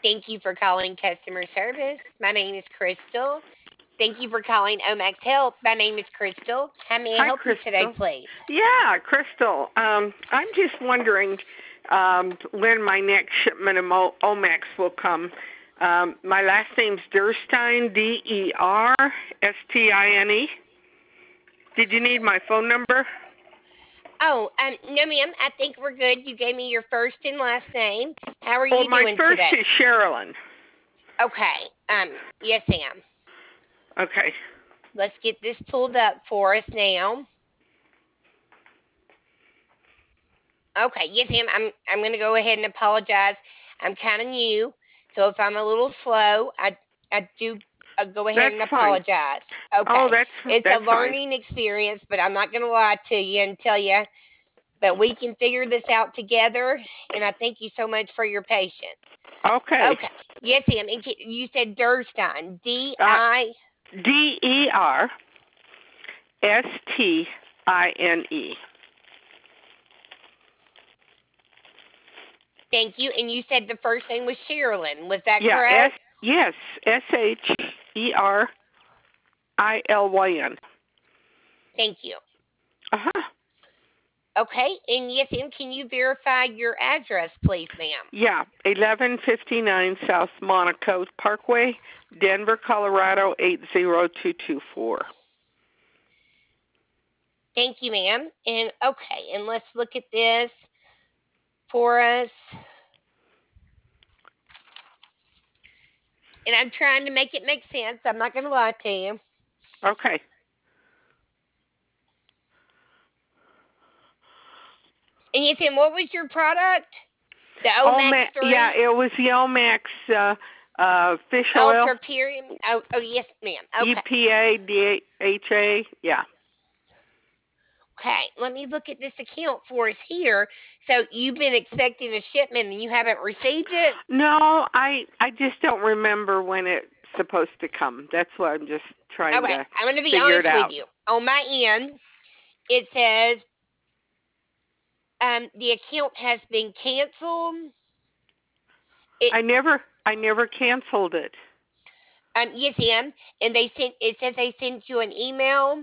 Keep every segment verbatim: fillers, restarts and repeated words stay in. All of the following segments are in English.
Thank you for calling customer service. My name is Crystal. Thank you for calling Omax Help. My name is Crystal. How may I Hi, help you today, Crystal. please? Yeah, Crystal. Um, I'm just wondering um, when my next shipment of Mo- Omax will come. Um, my last name's Derstein, D E R S T I N E. Did you need my phone number? Oh, um, no, ma'am. I think we're good. You gave me your first and last name. How are Well, you my doing first today? is Sherilyn. Okay. Um, yes, ma'am. Okay. Let's get this pulled up for us now. Okay, yes, ma'am. I'm I'm gonna go ahead and apologize. I'm kind of new, so if I'm a little slow, I I do uh, go ahead That's and fine. apologize. Oh, Okay, that's it's a that's fine. learning experience, but I'm not gonna lie to you and tell you that we can figure this out together. And I thank you so much for your patience. Okay. Okay, yes, ma'am. And you said Durstein, D Uh, I. D E R S T I N E. Thank you. And you said the first name was Sherilyn. Was that Yeah, S correct? yes, S H E R I L Y N. Thank you. Uh-huh. Okay, and yes, ma'am. Can you verify your address, please, ma'am? Yeah, eleven fifty-nine South Monaco Parkway, Denver, Colorado eight zero two two four. Thank you, ma'am. And okay, and let's look at this for us. And I'm trying to make it make sense. I'm not going to lie to you. Okay. And yes, ma'am, what was your product? The Omax, Omax yeah, three it was the Omax uh, uh, fish oil, Ultra Purium. Oh, oh, yes, ma'am. Okay. E P A, D H A, yeah. Okay, let me look at this account for us here. So you've been expecting a shipment and you haven't received it? No, I I just don't remember when it's supposed to come. That's why I'm just trying Okay, to I'm going to be figure it honest with out. you. On my end, it says um, the account has been canceled. It I never I never canceled it. um yes, ma'am. And they sent it says they sent you an email,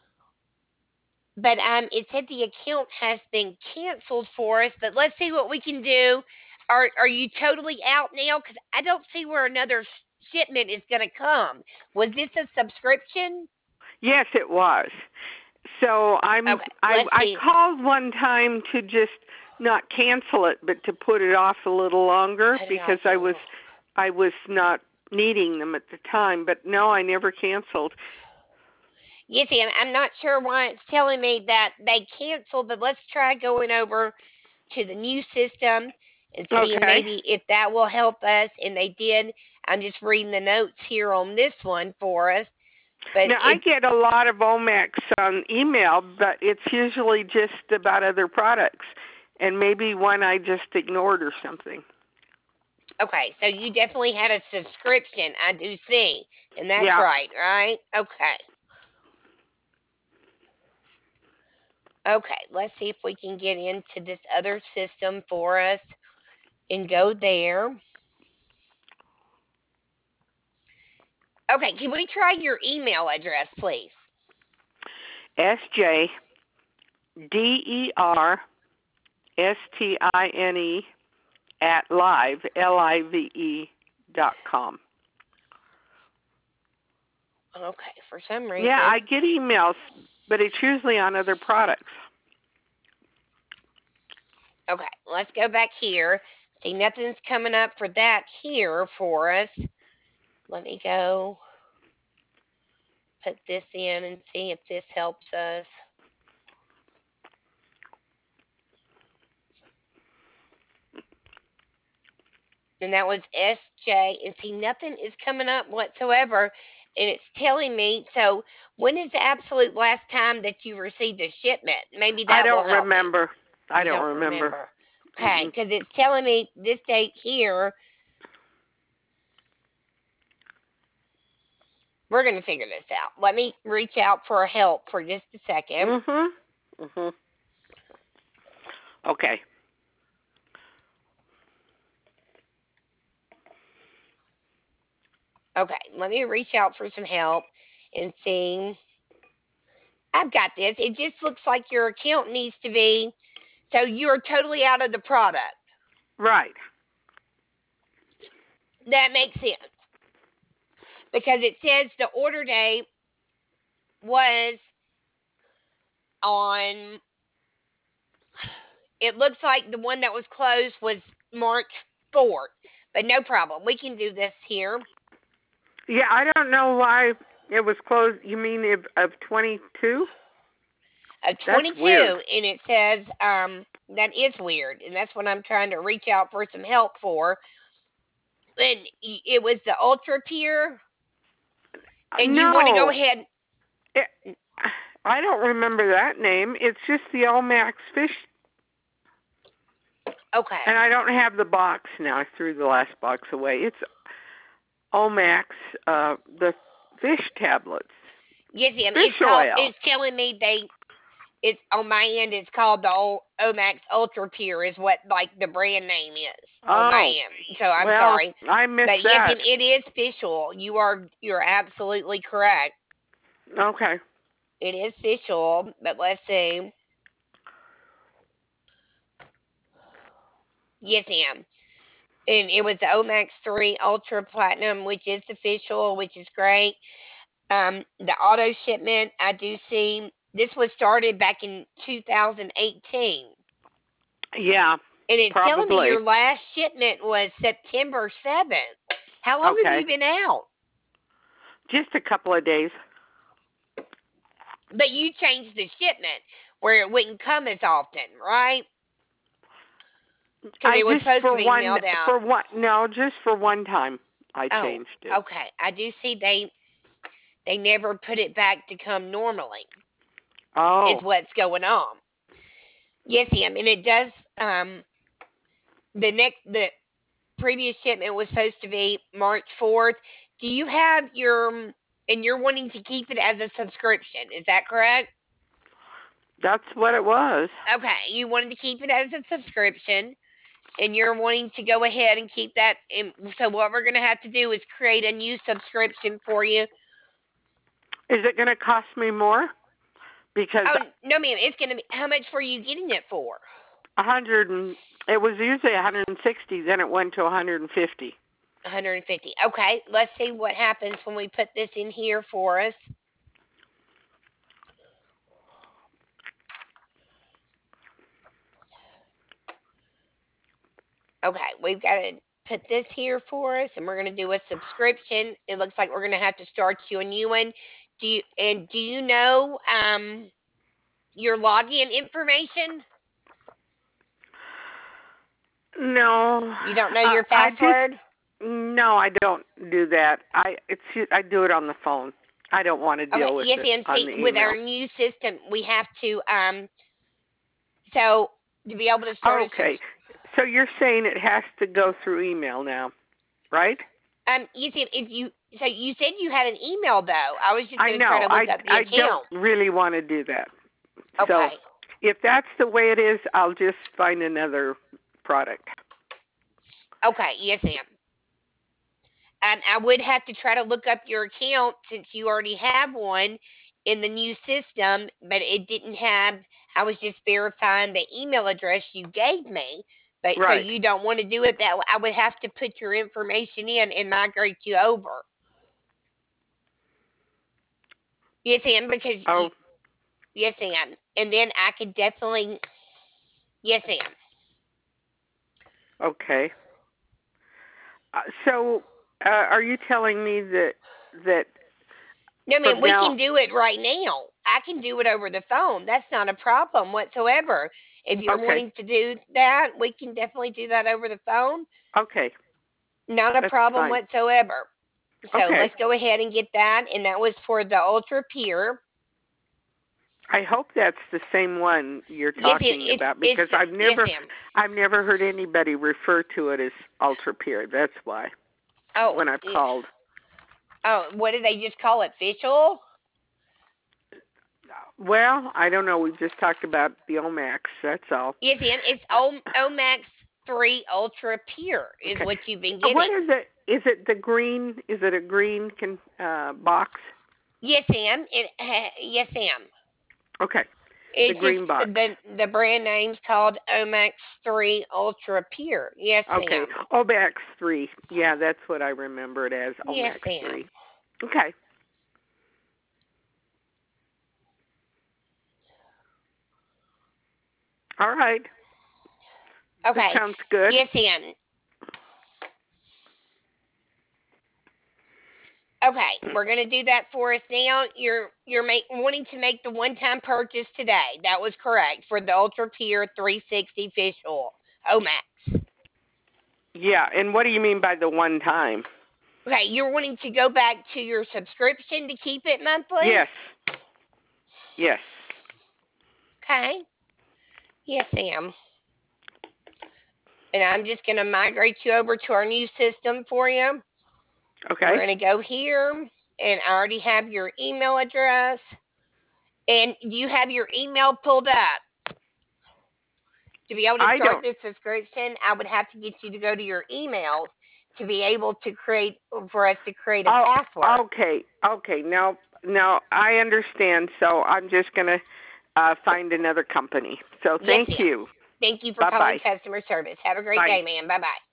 but um it said the account has been canceled for us. But let's see what we can do. Are are you totally out now? Because I don't see where another sh- shipment is going to come. Was this a subscription? Yes, it was. So I'm Okay, I let's I see. called one time to just not cancel it, but to put it off a little longer Put it because off a I was little. I was not needing them at the time. But no, I never canceled. Yes, ma'am. I'm not sure why it's telling me that they canceled, but let's try going over to the new system and seeing Okay. maybe if that will help us. And they did. I'm just reading the notes here on this one for us. But Now I it, get a lot of Omax on email, but it's usually just about other products, and maybe one I just ignored or something. okay, so you definitely had a subscription. I do see. And that's Yeah. right, right? Okay. Okay, let's see if we can get into this other system for us and go there. Okay, can we try your email address, please? S J D E R S T I N E at live L I V E dot com. Okay, for some Yeah, I reason. get emails, but it's usually on other products. Okay, let's go back here. See, nothing's coming up for that here for us. Let me go put this in and see if this helps us. And that was S J. And see, nothing is coming up whatsoever. And it's telling me, so when is the absolute last time that you received a shipment? Maybe I that will don't help me. remember. I You don't don't remember. remember. Okay, Mm-mm. because it's telling me this date here. We're going to figure this out. Let me reach out for help for just a second. Mhm. Mhm. Okay. Okay, let me reach out for some help and see. I've got this. It just looks like your account needs to be. So you're totally out of the product. Right. That makes sense because it says the order date was on. It looks like the one that was closed was March fourth, but no problem. We can do this here. Yeah, I don't know why it was closed. You mean of, of twenty-two? Of That's weird. twenty-two, and it says um, that is weird, and that's what I'm trying to reach out for some help for. And it was the Ultra Pure, Uh, and you want to go No, ahead. it, I don't remember that name. It's just the Omax fish, Okay. and I don't have the box now. I threw the last box away. It's Omax, uh, the fish tablets, Yes, ma'am. It's fish called. oil. It's telling me they. It's on my end. It's called the old Omax Ultra Pure, is what like the brand name is on my Oh, end. So I'm well, sorry, I missed but yes, that. ma'am, it is fish oil. You are you're absolutely correct. Okay. It is fish oil, but let's see. Yes, ma'am. And it was the Omax three Ultra Platinum, which is the fish oil, which is great. Um, the auto shipment, I do see this was started back in two thousand eighteen. Yeah, And it's telling me probably. your last shipment was September seventh. How long have Okay. you been out? Just a couple of days. But you changed the shipment where it wouldn't come as often, right? Because I it was just supposed to for be one mailed out. for one no, just for one time I Oh, changed it. okay. I do see they they never put it back to come normally. Is Oh, what's going on. Yes, ma'am. And it does. Um, the next the previous shipment was supposed to be March fourth. Do you have your and you're wanting to keep it as a subscription? Is that correct? that's what it was. Okay, you wanted to keep it as a subscription, and you're wanting to go ahead and keep that. In, so what we're going to have to do is create a new subscription for you. Is it going to cost me more? Because Oh no, ma'am, it's going to be. How much were you getting it for? a hundred and it was usually one hundred sixty, then it went to one hundred fifty. one hundred fifty. Okay, let's see what happens when we put this in here for us. Okay, we've got to put this here for us, and we're going to do a subscription. It looks like we're going to have to start you a new one. Do you and do you know um your login information? No, You don't know uh, your I just password? no, I don't do that. I it's I do it on the phone. I don't want to Okay, deal with yes, it ma'am. on See, the with our email. new system, we have to um so to be able to start a Okay, subs so you're saying it has to go through email now, right? um you see if you so you said you had an email though. I was just I going to try know. to look I up the I don't account. really want to do that. So Okay. if that's the way it is, I'll just find another product. Okay, yes, ma'am. Um, I would have to try to look up your account since you already have one in the new system, but it didn't have. I was just verifying the email address you gave me. But so Right. you don't want to do it that way. I would have to put your information in and migrate you over. Yes, ma'am, because you. Oh, Yes, ma'am. And then I could definitely. Yes, ma'am. okay. Uh, so, uh, are you telling me that that No, ma'am, from we now? can do it right now. I can do it over the phone. That's not a problem whatsoever. If you're Okay. wanting to do that, we can definitely do that over the phone. Okay. Not a That's problem fine. whatsoever. So Okay. let's go ahead and get that. And that was for the Ultra Pure. I hope that's the same one you're Yes, it, talking it's about it's because I've yes, never ma'am. I've never heard anybody refer to it as ultra pure. That's why Oh, when I've called. oh, what did they just call it? Fish oil? Well, I don't know. We just talked about the Omax. That's all. Yes, ma'am. It's Uh, o, Omax. three Ultra Pure is Okay. what you've been Uh, getting. What is it? Is it the green? Is it a green can, uh, box? Yes, ma'am. It, uh, yes, ma'am. Okay. It's green just box. the the brand name's called Omax three Ultra Pure. Yes, Okay. ma'am. Omax three. Yeah, that's what I remember it as. Yes, Omax ma'am. three. Okay. All right. That Okay. sounds good. Yes, ma'am. Okay, we're gonna do that for us now. You're you're make, wanting to make the one-time purchase today. That was correct for the Ultra Pure three sixty fish oil, Omax. Yeah, and what do you mean by the one time? Okay, you're wanting to go back to your subscription to keep it monthly. Yes. Yes. Okay. Yes, ma'am. And I'm just gonna migrate you over to our new system for you. Okay. We're gonna go here, and I already have your email address. And you have your email pulled up. To be able to I start don't. this subscription, I would have to get you to go to your emails to be able to create for us to create a Oh, password. okay. Okay. Now, now I understand. So I'm just gonna uh, find another company. So Yes, thank ma'am. you. Thank you for Bye calling bye. customer service. Have a great Bye. day, ma'am. Bye bye.